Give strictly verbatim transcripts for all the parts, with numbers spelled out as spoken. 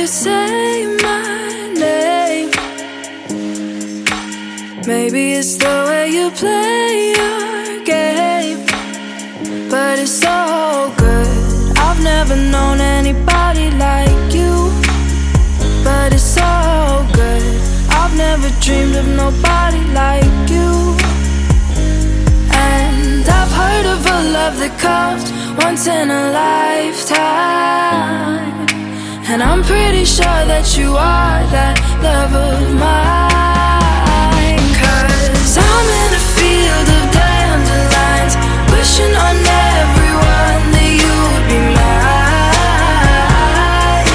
you say my name. Maybe it's the way you play your game, but it's so good. I've never known anybody like you, but it's so good. I've never dreamed of nobody like you. And I've heard of a love that comes once in a lifetime, and I'm pretty sure that you are that love of mine. Cause I'm in a field of dandelions, wishing on everyone that you would be mine,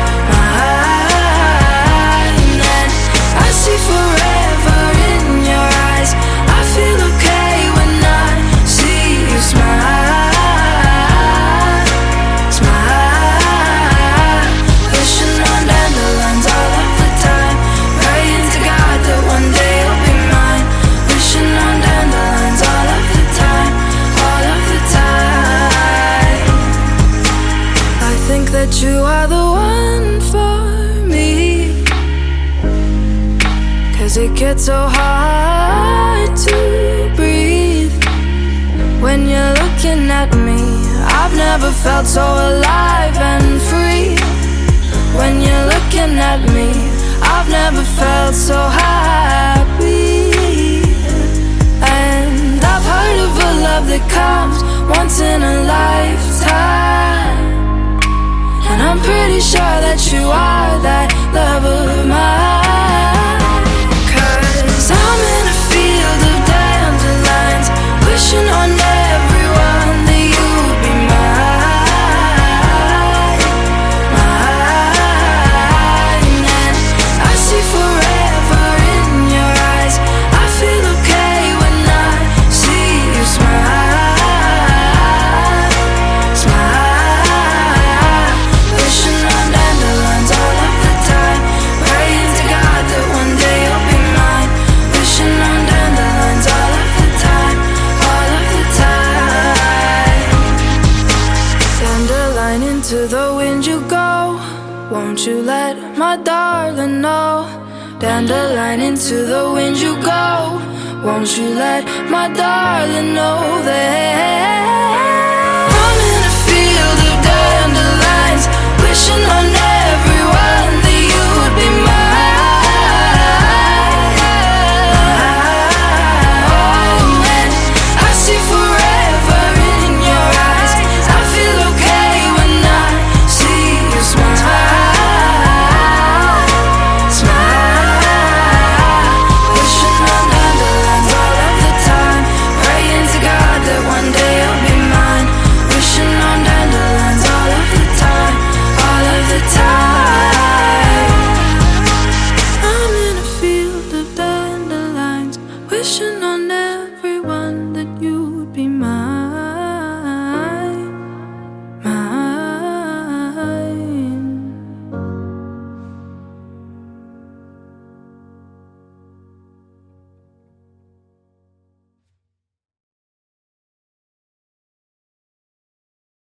mine. And I see forever in your eyes. I feel okay when I see you smile, smile. Wishing on dandelions all of the time, praying to God that one day you'll be mine. Wishing on dandelions all of the time, all of the time. I think that you are the one for me, cause it gets so hard to breathe when you're looking at me. I've never felt so alive and free when you're looking at me. I've never felt so happy. And I've heard of a love that comes once in a lifetime, and I'm pretty sure that you are that love of mine. Cause I'm in a field of dandelions, wishing on everyone that you would be mine, mine. And I see forever in your eyes. I feel okay when I see you smile, smile. Wishing on dandelions all of the time, praying to God that one day you'll be mine. Wishing on dandelions all of the time, all of the time. Dandelion, into the wind you go, won't you let my darling know? Dandelion, into the wind you go, won't you let my darling know that I'm in a field of dandelions, wishing on